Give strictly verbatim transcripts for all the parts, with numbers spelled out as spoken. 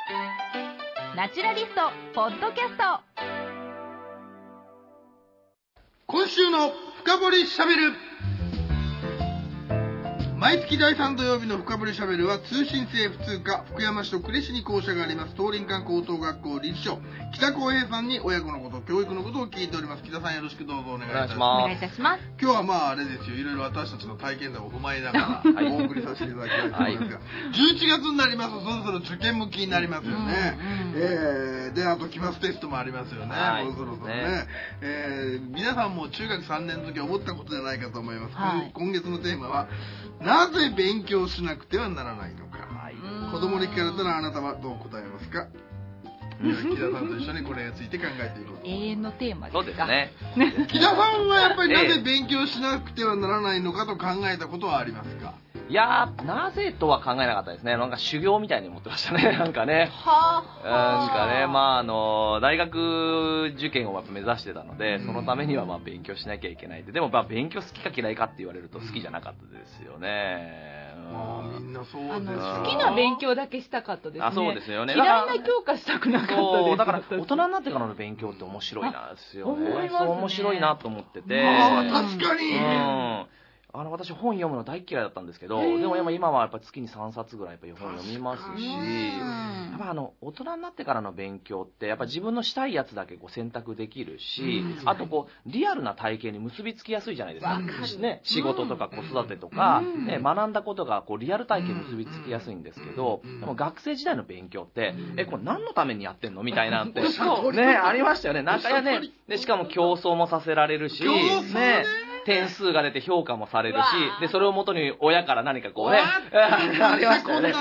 ナチュラリストポッドキャスト。 今週の深掘りしゃべる。毎月だいさん土曜日の深掘りしゃべるは通信制普通科福山市と呉市に校舎があります東林間高等学校理事長北浩平さんに親子のこと、教育のことを聞いております。北さんよろしくどうぞお願いいたします。 お願いいたします。 今日はまああれですよ、いろいろ私たちの体験談を踏まえながらお送りさせていただきたいと思いますが、はい、じゅういちがつになりますとそろそろ受験向きになりますよね、うんうん、えー、であと期末テストもありますよね、はい、もうそろそろね、ねえー、皆さんも中学さんねんの時思ったことじゃないかと思います、はい、今月のテーマはなぜ勉強しなくてはならないのか、はい、子供に聞かれたらあなたはどう答えますか。木田さんと一緒にこれについて考えていこう。 永遠のテーマですか。 そうですね。 木田さんはやっぱりなぜ勉強しなくてはならないのかと考えたことはありますか。 いやー、なぜとは考えなかったですね。なんか修行みたいに思ってましたね。なんかね。はぁ。なんかね、まああの大学受験をやっぱ目指してたので、そのためにはまあ勉強しなきゃいけないって。でもまあ勉強好きか嫌いかって言われると好きじゃなかったですよね。 まあみんなそうです。 あの好きな勉強だけしたかったですね。 あ、そうですよね。 嫌いな教科したくなかったです。 そうだから大人になってからの勉強って面白いなですよね。 思いますね。 そう面白いなと思ってて。 ああ確かに。 うんあの私本読むの大嫌いだったんですけど、でも今はやっぱ月にさんさつぐらいやっぱ本読みますし、やっぱあの大人になってからの勉強ってやっぱ自分のしたいやつだけこう選択できるし、あとこうリアルな体験に結びつきやすいじゃないですか。ね、仕事とか子育てとか、ね、学んだことがこうリアル体験に結びつきやすいんですけど、でも学生時代の勉強ってえこれ何のためにやってんのみたいなってねありましたよね。なんかやね、でしかも競争もさせられるし、ね。点数が出て評価もされるし、でそれをもとに親から何かこうねありましたよね。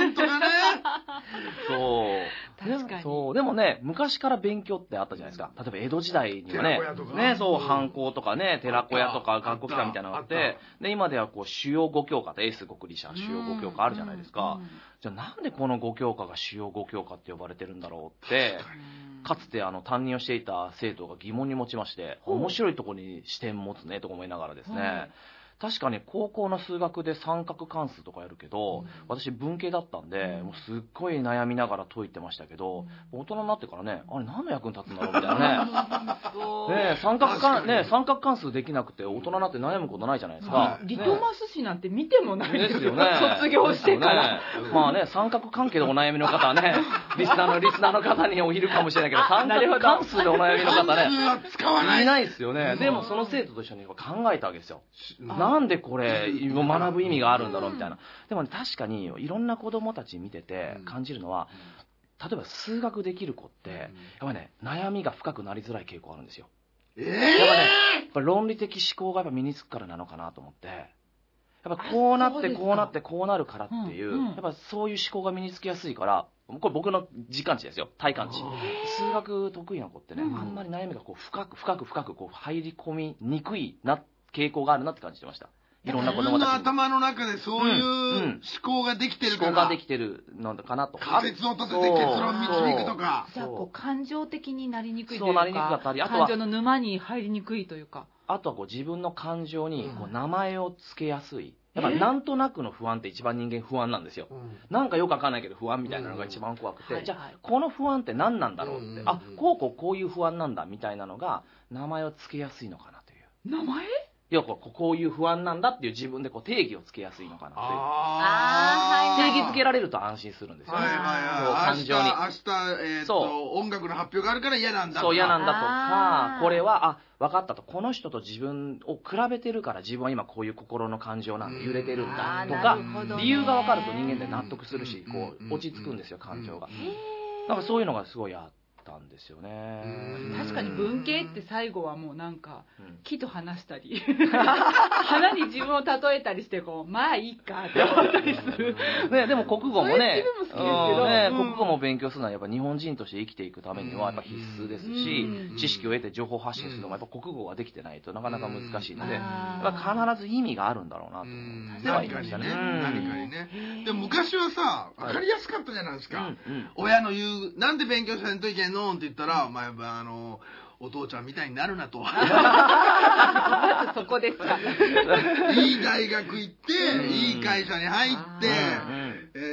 そう確かに。 そうでもね昔から勉強ってあったじゃないですか。例えば江戸時代にはね、ねそう藩校とかね寺子屋とか学校機関みたいなのがあって、で今ではこう主要ご教科とエース国理社主要ご教科あるじゃないですか。じゃあなんでこのご教科が主要ご教科って呼ばれてるんだろうって。かつてあの担任をしていた生徒が疑問に持ちまして、面白いところに視点持つねと思いながらですね、確かに高校の数学で三角関数とかやるけど、うん、私文系だったんで、うん、もうすっごい悩みながら解いてましたけど、うん、大人になってからね、あれ何の役に立つんだろうみたいなねね三角関ね三角関数できなくて大人になって悩むことないじゃないですか。 リトマス紙なんて見てもないですよね。 卒業してから、 ね、まあね三角関係でお悩みの方はねリスナーのリスナーの方においるかもしれないけど、三角関数でお悩みの方ね使わないいないですよね。でもその生徒と一緒に考えたわけですよ。なんでこれ学ぶ意味があるんだろうみたいな。でもね確かにいろんな子供たち見てて感じるのは、例えば数学できる子ってやっぱね悩みが深くなりづらい傾向あるんですよ。 えー、 やっぱねやっぱ論理的思考がやっぱ身につくからなのかなと思って、やっぱこうなってこうなってこうなるからっていう、やっぱそういう思考が身につきやすいから、これ僕の実感値ですよ、体感値。数学得意な子ってね、あんまり悩みがこう深く深く深くこう入り込みにくいな傾向があるなって感じてました。いろんな子供たちに。 自分の頭の中でそういう思考ができてるから、 思考ができてるのかなと。 仮説を立てて結論導くとか。 じゃあこう感情的になりにくいというか、 そうなりにくかったり、あとは感情の沼に入りにくいというか。 あとはこう自分の感情にこう名前を付けやすい。やっぱなんとなくの不安って一番人間不安なんですよ。なんかよくわかんないけど不安みたいなのが一番怖くて、じゃあこの不安って何なんだろうって、あ、こうこうこういう不安なんだみたいなのが名前を付けやすいのかなという。 名前？ いやこうこういう不安なんだっていう自分でこう定義をつけやすいのかなという。 ああ定義づけられると安心するんですよね。 はいはいはい。感情に。明日、えー、っと音楽の発表があるから嫌なんだとか。 そう嫌なんだとか、これはあ分かったと、この人と自分を比べてるから自分は今こういう心の感情なんで揺れてるんだとか、ね、理由が分かると人間で納得するし、こう落ち着くんですよ感情が。だからそういうのがすごいあったんですよね。 確かに文系って最後はもうなんか木と話したり花に自分を例えたりしてこうまあいいかって思ったりする、 ね、でも国語もね、 そういう自分も好きですけど、 ね、 うん、 国語も勉強するのはやっぱ日本人として生きていくためにはやっぱ必須ですし、うん、知識を得て情報発信するのもやっぱ国語ができてないとなかなか難しいので、うん、やっぱ必ず意味があるんだろうなと思ってはいましたね。 何かにね。でも昔はさ分かりやすかったじゃないですか、うんうん、親の言うなんで勉強せんといけんのって言ったら、お前はあのお父ちゃんみたいになるなとそこですかいい大学行って、うん、いい会社に入って、うん、えー、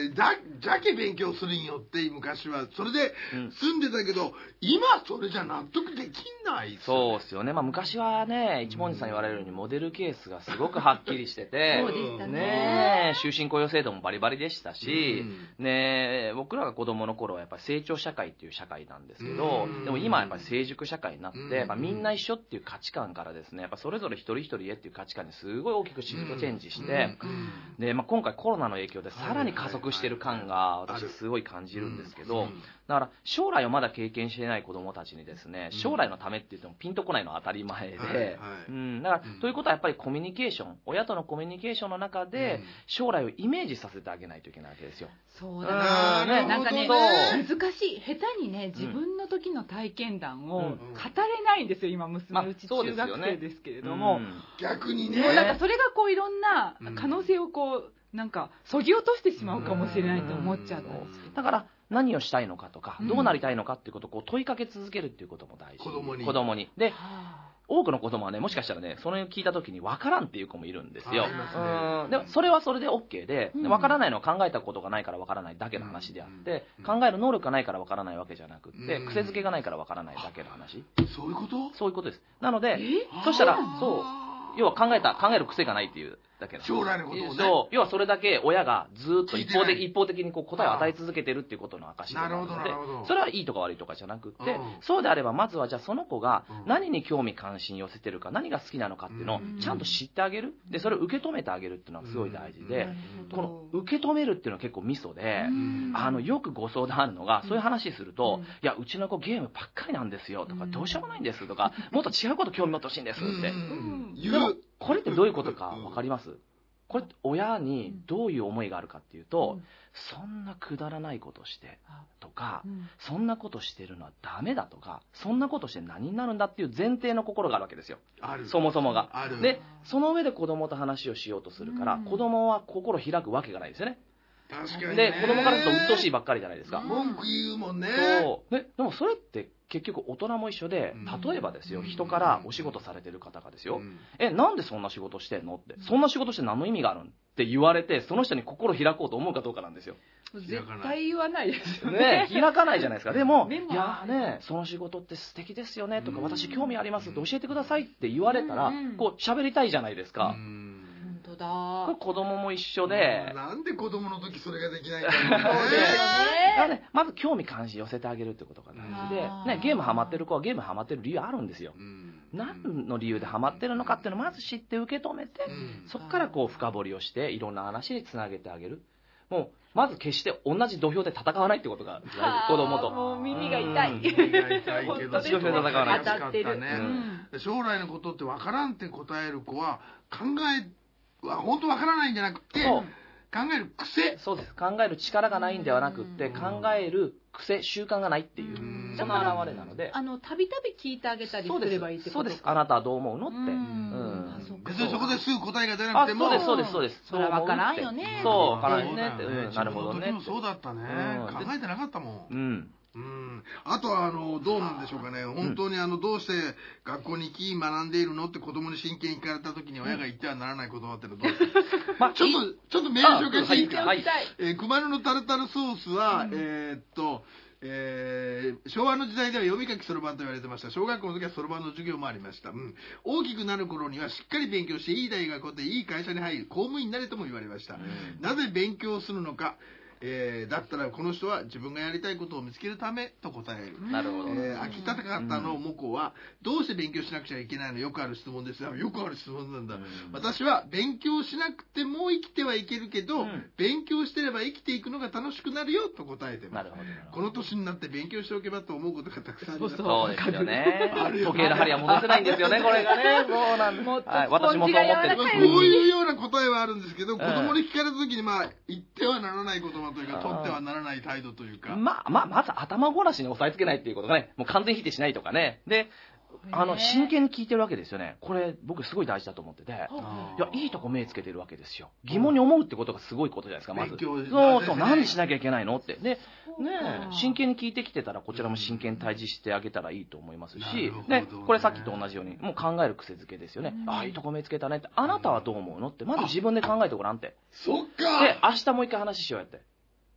ー、だじゃけ勉強するんよって昔はそれで住んでたけど、うん、今それじゃ納得できないっすよね。 そうですよね。まあ昔はね、一文字さん言われるようにモデルケースがすごくはっきりしててそうでしたね。 ね終身雇用制度もバリバリでしたし、うん、ね僕らが子供の頃はやっぱり成長社会っていう社会なんですけど、うん、でも今はやっぱり成熟社会になって、うん、やっぱみんな一緒っていう価値観からですね、やっぱそれぞれ一人一人へっていう価値観にすごい大きくシフトチェンジして、うん、で、まあ、今回コロナの影響でさらに加速してる感が私すごい感じるんですけど、だから将来をまだ経験していない子どもたちにですね、将来のためって言ってもピンとこないのは当たり前で、はいはい、うん、だから、うん、ということはやっぱりコミュニケーション、親とのコミュニケーションの中で将来をイメージさせてあげないといけないわけですよ。 そうだな、ね、なんかね難しい、下手にね自分の時の体験談を語れないんですよ、今娘うち中学生ですけれども、 まあね、逆にね、 なんかそれがこういろんな可能性をこうなんかそぎ落としてしまうかもしれないと思っちゃったんですけど、 だから何をしたいのかとか、どうなりたいのかっていうことをこう問いかけ続けるっていうことも大事。 子供に。 子供に。で、多くの子供はね、もしかしたらね、それを聞いた時に分からんっていう子もいるんですよ。うん。でも、それはそれで OK で、で分からないのは考えたことがないから分からないだけの話であって、考える能力がないから分からないわけじゃなくって、癖づけがないから分からないだけの話。 そういうこと？ そういうことです。なので、そしたら、そう、要は考えた、考える癖がないっていうだけの将来のことをね。 そう、要はそれだけ親がずっと一方的一方的にこう答えを与え続けてるっていうことの証しなので、それはいいとか悪いとかじゃなくって、うん、そうであればまずはじゃあその子が何に興味関心寄せてるか、何が好きなのかっていうのをちゃんと知ってあげる。で、それを受け止めてあげるっていうのはすごい大事で、うん、この受け止めるっていうのは結構ミソで、うん、あのよくご相談あるのが、そういう話すると、うん、いやうちの子ゲームばっかりなんですよとか、どうしようもないんですとか、もっと違うこと興味持ってほしいんですって。うんうん、でもこれってどういうことか分かります？これ親にどういう思いがあるかっていうと、うん、そんなくだらないことしてとか、うん、そんなことしてるのはダメだとか、そんなことして何になるんだっていう前提の心があるわけですよ。 ある。 そもそもが。 ある。 で、その上で子供と話をしようとするから、うん、子供は心開くわけがないですよね。 確かにね。 で、子供からすると鬱陶しいばっかりじゃないですか。 文句言うもんね。 そう。で、でもそれって結局大人も一緒で、例えばですよ、人からお仕事されてる方がですよ、え、なんでそんな仕事してんのって、そんな仕事して何の意味があるんって言われて、その人に心開こうと思うかどうかなんですよ。 絶対言わないですよね。ね、開かないじゃないですか。でも、いやね、その仕事って素敵ですよねとか、私興味ありますって教えてくださいって言われたら、こう喋りたいじゃないですか。 本当だ。 これ子供も一緒で、 なんで子供の時それができないんだろうね。 だからね、まず興味関心寄せてあげるってことが大事で、ね、ゲームハマってる子はゲームハマってる理由あるんですよ。何の理由でハマってるのかっていうのをまず知って受け止めて、そこからこう深掘りをしていろんな話につなげてあげる。もうまず決して同じ土俵で戦わないってことが大事。子供と。 もう耳が痛い。 耳が痛いけど、 土俵で戦わない。 当たってる。 将来のことって分からんって答える子は考えは本当分からないんじゃなくて、考える癖。 そうです。考える力がないんではなくって、考える癖、習慣がないっていう、その表れなので。 あの、たびたび聞いてあげたりすればいいってことです。そうです。 あなたはどう思うのって。うん。別にそこですぐ答えが出なくても。 そうです、そうです、そうです。 それは分からんよね。 そう、分からんよねって。なるほどね。 そうだったね。考えてなかったもん。 うん。 うん、あとはあのどうなんでしょうかね、本当にあのどうして学校に行き学んでいるのって子供に真剣に聞かれた時に親が言ってはならない言葉ってのはどうですか、まあ、ちょっとちょっとメール紹介していいか、はい、えー、熊野のタルタルソースは、うん、えー、っとえー、昭和の時代では読み書きそろばんと言われてました。小学校の時はそろばんの授業もありました、うん、大きくなる頃にはしっかり勉強していい大学でいい会社に入る公務員になれとも言われました、うん、なぜ勉強するのか、えー、だったらこの人は自分がやりたいことを見つけるためと答える。 なるほど。 えー、秋田方のモコは、どうして勉強しなくちゃいけないの、よくある質問ですが、よくある質問なんだ。私は勉強しなくても生きてはいけるけど、うん、勉強してれば生きていくのが楽しくなるよと答えてます。なるほど。この年になって勉強しておけばと思うことがたくさんあります。 そうですよね。時計の針は戻せないんですよね、これがね。そうなんです。はい、私もそう思ってる。 こういうような答えはあるんですけど、子供に聞かれた時に、まあ、言ってはならない言葉というか、取ってはならない態度というか。 まあ、まあ、まず頭ごなしに押さえつけないっていうことがね、もう完全否定しないとかね。で、あの、真剣に聞いてるわけですよね。これ、僕すごい大事だと思ってて。いや、いいとこ目つけてるわけですよ。疑問に思うってことがすごいことじゃないですか、まず。そうそう、何しなきゃいけないのって。で、ね、真剣に聞いてきてたら、こちらも真剣に対峙してあげたらいいと思いますし、ね、これさっきと同じように、もう考える癖づけですよね。ああ、いいとこ目つけたねって。あなたはどう思うのって、まず自分で考えてごらんって。 そっか。 で、明日もう一回話しようやって。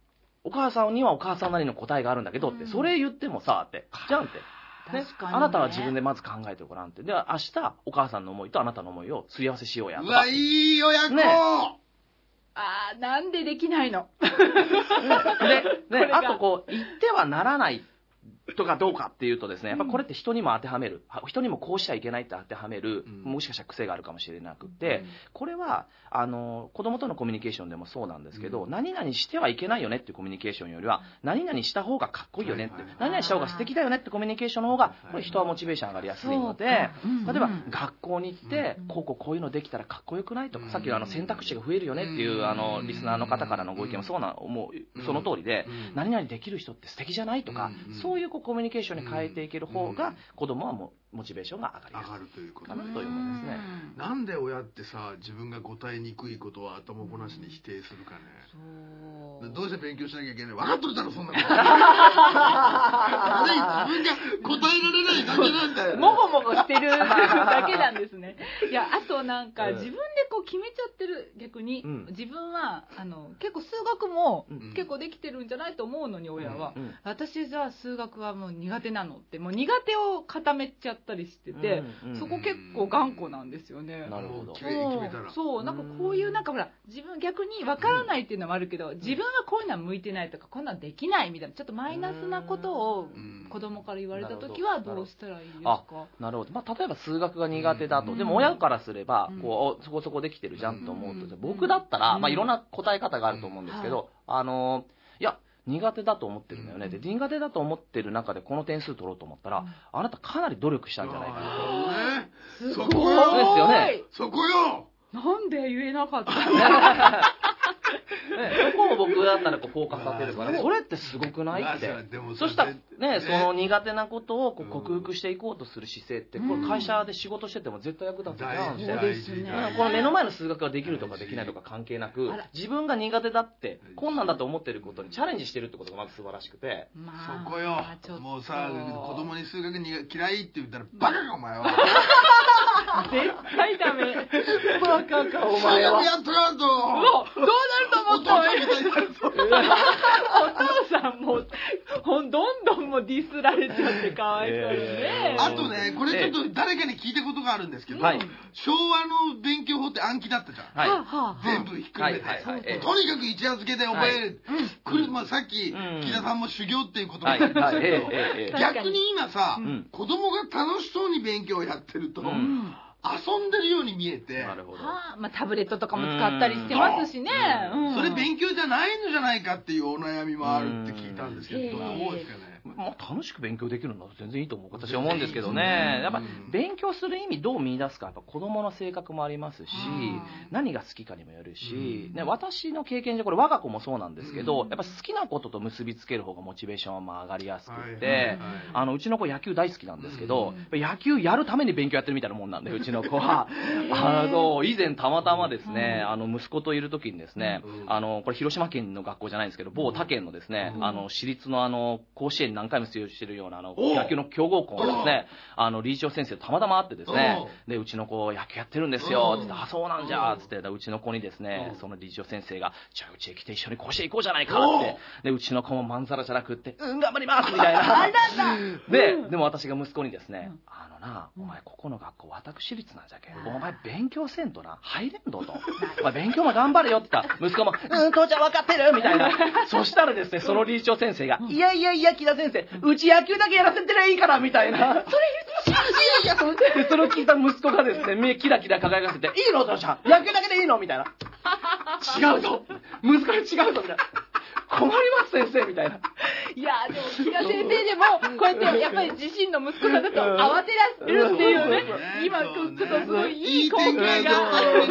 お母さんにはお母さんなりの答えがあるんだけどって、それ言ってもさ、って、じゃんって。ね、あなたは自分でまず考えてごらんって。では明日お母さんの思いとあなたの思いをすり合わせしようやとか。 うわ、いい親子、ね、 あー、なんでできないので、ね、あとこう言ってはならないとかどうかっていうとですね、やっぱこれって人にも当てはめる、人にもこうしちゃいけないって当てはめる、もしかしたら癖があるかもしれなくて、これはあの子供とのコミュニケーションでもそうなんですけど、何々してはいけないよねっていうコミュニケーションよりは、何々した方がかっこいいよねって、何々した方が素敵だよねってコミュニケーションの方が、これ人はモチベーション上がりやすいので、例えば学校に行ってこうこうこういうのできたらかっこよくないとか、さっきのあの選択肢が増えるよねっていうあのリスナーの方からのご意見もそうな、もうその通りで、何々できる人って素敵じゃないとか、そういうこうコミュニケーションに変えていける方が子供はもうモチベーションが上がりやすい、上がるということかなという思いますね。 なんで親ってさ、自分が答えにくいことは頭ごなしに否定するかね。そう、どうして勉強しなきゃいけない、分かっとるだろそんなこと自分が答えられないだけなんだよ、ね、 もごもごしてるだけなんですね。いや、あとなんか自分でこう決めちゃってる、逆に、うん、自分はあの結構数学も結構できてるんじゃないと思うのに、親は、うんうん、私じゃあ数学はもう苦手なのって、もう苦手を固めちゃったりしてて、うんうん、そこ結構頑固なんですよね。 なるほど。 決めたら、 そう、なんかこういうなんかほら、自分逆に分からないっていうのもあるけど、自分はこういうのは向いてないとか、こんなのできないみたいな、ちょっとマイナスなことを子供から言われた時はどうしたらいいですか？ なるほど。まあ、例えば数学が苦手だと、でも親からすれば、こう、そこそこできてるじゃんと思うと、僕だったら、まあ、いろんな答え方があると思うんですけど、あの、いや、苦手だと思ってるんだよね。で、苦手だと思ってる中でこの点数取ろうと思ったら、あなたかなり努力したんじゃないかなと。ね、 すごい。 そこよ。 そうですよね。 そこよ。 なんで言えなかったね、そこを僕だったらこうフォーカスさせるから、それってすごくないって。そしたらね、その苦手なことをこう克服していこうとする姿勢って、これ会社で仕事してても絶対役立つじゃんって。 そうですね。 この目の前の数学ができるとかできないとか関係なく、自分が苦手だって困難だと思ってることにチャレンジしてるってことがまず素晴らしくて。 そこよ。もうさ、子供に数学嫌いって言ったらバカかお前は。 絶対ダメ。 バカかお前は。 数学やっとらんと。 どうなると思ったお父さんもどんどんもディスられちゃってかわいそうね。 あとね、これちょっと誰かに聞いたことがあるんですけど、昭和の勉強法って暗記だったじゃん。全部ひっくるめて。とにかく一夜漬けで覚える。さっき木田さんも修行っていう言葉がありましたけど、逆に今さ、子供が楽しそうに勉強をやってると、遊んでるように見えて、 なるほど。 まあタブレットとかも使ったりしてますしね。 それ勉強じゃないのじゃないかっていうお悩みもあるって聞いたんですけど、どう思うんですかね。 まあ、楽しく勉強できるのは全然いいと思う私は思うんですけどね。やっぱ勉強する意味どう見出すか、やっぱ子供の性格もありますし、何が好きかにもよるし、ね、私の経験上これ我が子もそうなんですけど、やっぱ好きなことと結びつける方がモチベーションはまあ上がりやすくて、あのうちの子野球大好きなんですけど、野球やるために勉強やってるみたいなもんなんで、うちの子はあの以前たまたまですね、あの息子といる時にですね、あのこれ広島県の学校じゃないんですけど、某他県のですね、あの私立のあの甲子園に何回も出場してるようなあの野球の強豪校のですね、あの理事長先生とたまたま会ってですね、でうちの子野球やってるんですよって言って、あそうなんじゃってってうちの子にですね、その理事長先生がじゃあうちへ来て一緒に甲子園行こうじゃないかって、でうちの子もまんざらじゃなくってうん頑張りますみたいなででも私が息子にですね、あのなお前ここの学校私立なんじゃけん、お前勉強せんとな入れんどと、お前勉強も頑張れよって言ったら息子もうん父ちゃん分かってるみたいなそしたらですね、その理事長先生がいやいやいや木田先生うち野球だけやらせてりゃいいからみたいな、それ言ってほしいいやいやそれそれを聞いた息子がですね目キラキラ輝かせていいの父ちゃん野球だけでいいのみたいな違うぞ息子に違うぞみたいな困ります先生みたいな。 いやでも木田先生でもこうやってやっぱり自身の息子さんだと慌てられるっていうね、今ちょっとすごいいい光景が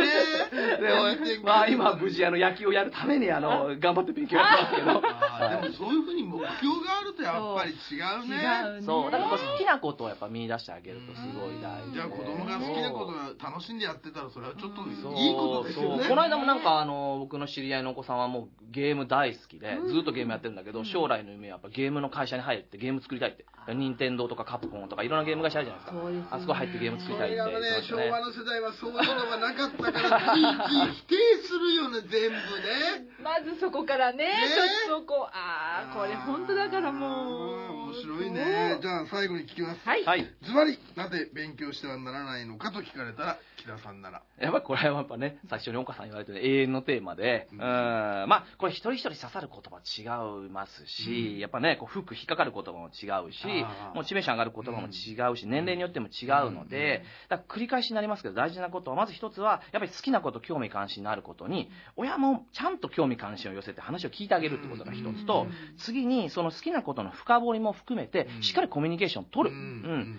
まあ今無事あの野球をやるためにあの頑張って勉強やってますけど、 でもそういうふうに目標があるとやっぱり違うね。 違うね。 そう、だから好きなことをやっぱ見出してあげるとすごい大事。 じゃあ子供が好きなことが楽しんでやってたらそれはちょっといいことですよね。 この間もなんかあの僕の知り合いのお子さんはもうゲーム大好きでずっとゲームやってるんだけど、将来の夢はやっぱゲームの会社に入ってゲーム作りたいって。任天堂とかカプコンとかいろんなゲーム会社あるじゃないですか。そうですね、あそこ入ってゲーム作りたいって言ってましたね。 昭和の世代はそういうのがなかったからついつい否定するよね、全部ね。 まずそこからね、ちょっとこう、ああ、これ本当だからもう。 面白いね。じゃあ最後に聞きます。 はい。 ズバリ、なぜ勉強してはならないのかと聞かれたら、木田さんなら。 やっぱりこれはやっぱね、最初に岡さん言われてる永遠のテーマで、うん、まあ、これ一人一人刺さる言葉違いますし、うん、やっぱね、こう、フック引っかかる言葉も違うし、モチベーション上がる言葉も違うし、うん、年齢によっても違うので、だから繰り返しになりますけど、大事なことは、まず一つは、やっぱり好きなこと、興味関心のあることに、親もちゃんと興味関心を寄せて話を聞いてあげるってことが一つと、次に、その好きなことの深掘りも含めて、しっかりコミュニケーションを取る。うん。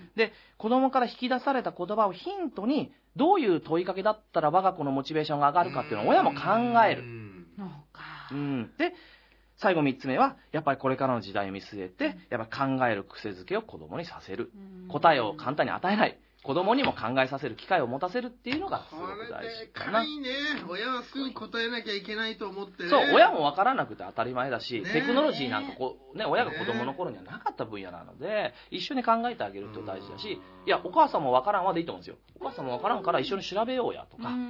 で、子供から引き出された言葉をヒントに、どういう問いかけだったら我が子のモチベーションが上がるかっていうのを親も考える。うん。で、最後みっつめは、やっぱりこれからの時代を見据えて、やっぱり考える癖づけを子供にさせる。答えを簡単に与えない。子供にも考えさせる機会を持たせるっていうのがすごく大事かな。 いいね。親はすぐ答えなきゃいけないと思ってね。 そう、親も分からなくて当たり前だし、テクノロジーなんかこう、ね、親が子供の頃にはなかった分野なので、一緒に考えてあげるって大事だし、いや、お母さんも分からんまでいいと思うんですよ。お母さんも分からんから一緒に調べようやとか。うん、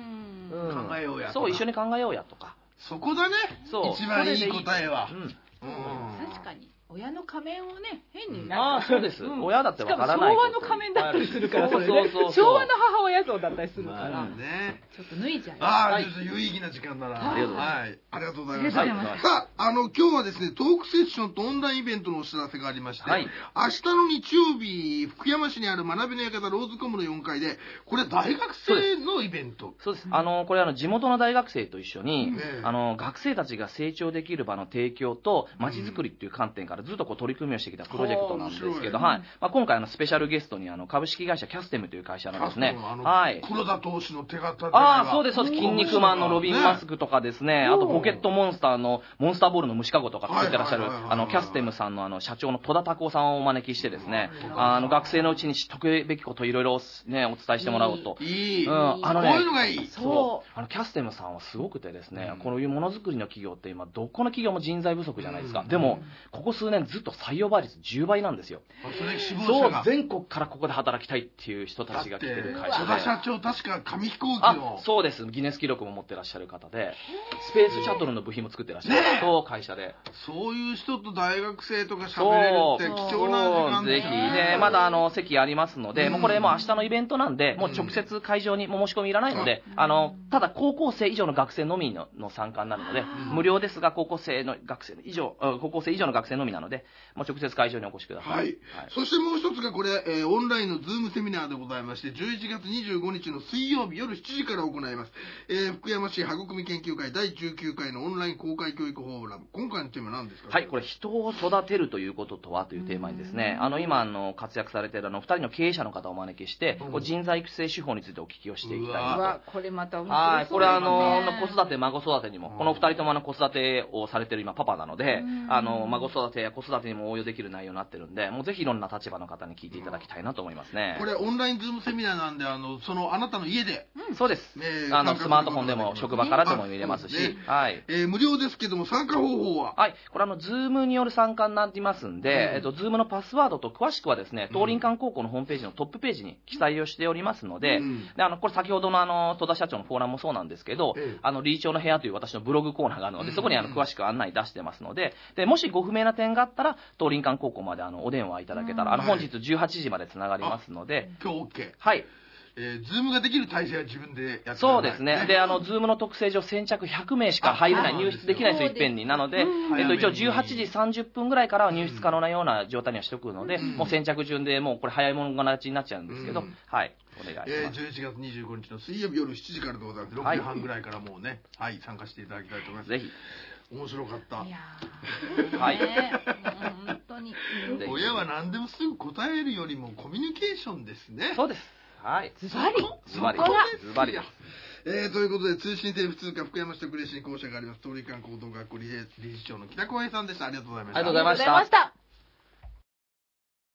考えようやとか。 そう、一緒に考えようやとか。 そこだね。そう。一番いい答えは。 うん。確かに。親の仮面をね、変にああ、そうです。親だってわからない。 昭和の仮面だったりするから、それね。昭和の母親像だったりするから。ね。ちょっと脱いじゃう。 ああ、ちょっと有意義な時間だな。 ありがとうございます。 はい。ありがとうございます。さあ、あの、今日はですね、トークセッションとオンラインイベントのお知らせがありまして、明日の日曜日、福山市にある学びの館ローズコムのよんかいで、これ大学生のイベント。 そうです。あの、これあの、地元の大学生と一緒に、あの、学生たちが成長できる場の提供と、街づくりっていう観点からずっとこう取り組みをしてきたプロジェクトなんですけど、はい。まあ、今回あのスペシャルゲストにあの株式会社キャステムという会社のですね、 はい。黒田投手の手形で。 ああ、そうです、そうです。筋肉マンのロビンマスクとかですね、あとポケットモンスターのモンスターボールの虫かごとか作ってらっしゃる、あの、キャステムさんのあの、社長の戸田拓夫さんをお招きしてですね、あの、学生のうちに知っとくべきこといろいろね、お伝えしてもらおうと。 いい。うん。あのね、こういうのがいい。 そう。あの、キャステムさんはすごくてですね、こういうものづくりの企業って今、どこの企業も人材不足じゃないですか。でも、ここ数年ずっと採用倍率じゅうばいなんですよ。そう、全国からここで働きたいっていう人たちが来てる会社で。 戸田社長、確か紙飛行機の。 そうです。ギネス記録も持ってらっしゃる方で、スペースシャトルの部品も作ってらっしゃる。そう、会社で。 そういう人と大学生とか喋れるって貴重な時間ですね。ぜひね、まだあの、席ありますので、もうこれもう明日のイベントなんで、もう直接会場にも申し込みいらないので、あの、ただ高校生以上の学生のみの参加になるので、無料ですが、高校生の学生以上、高校生以上の学生のみなので、もう直接会場にお越しください。 はい。そしてもう一つがこれ、えー、オンラインのズームセミナーでございまして、じゅういちがつにじゅうごにちの水曜日夜しちじから行います。えー、福山市育み研究会だいじゅうきゅうかいのオンライン公開教育フォーラム。今回のテーマは何ですか？ はい、これ人を育てるということとはというテーマにですね、あの今あの活躍されているあのふたりの経営者の方をお招きして、うん、人材育成手法についてお聞きをしていきたいなと。 これまた面白い。はい、これあの子育て孫育てにも、このふたりともあの子育てをされている今パパなので、あの孫育てや子育てにも応用できる内容になってるんで、もうぜひいろんな立場の方に聞いていただきたいなと思いますね。 これオンラインズームセミナーなんで、あのそのあなたの家で、 うん、そうです、えー、あのスマートフォンでも職場からでも見れますし、ね、はい、 えー、無料ですけども参加方法は、 はい、これあのズームによる参加になりますんで、うん、えっとズームのパスワードと詳しくはですね、東林間高校のホームページのトップページに記載をしておりますので、うん、であのこれ先ほどのあの戸田社長のフォーラムもそうなんですけど、うん、あの理事長の部屋という私のブログコーナーがあるので、そこにあの詳しく案内出してますので、でもしご不明な点があったら東林間高校まであのお電話いただけたら、あの本日じゅうはちじまでつながりますので、 今日 OK。 はい。 えー、ズームができる体制は自分でやってください。 そうですね。で、あの、ズームの特性上先着ひゃくめいしか入れない、入室できないんですよ、いっぺんに。なので、えっと、一応じゅうはちじさんじゅっぷんぐらいからは入室可能なような状態にはしておくので、もう先着順でもうこれ早いものがちになっちゃうんですけど、はい。お願いします。 えー、じゅういちがつにじゅうごにちの水曜日夜しちじからでございます。ろくじはんぐらいからもうね、はい、参加していただきたいと思います。 ぜひ。 面白かった。 いやー、はい。 本当に。 親は何でもすぐ答えるよりもコミュニケーションですね。 そうです。はい。 ズバリ。 ズバリ。ズバリです。 えー、ということで、通信制普通科福山市特例市に校舎があります、東林間高等学校理事長の北小平さんでした。ありがとうございました。 ありがとうございました。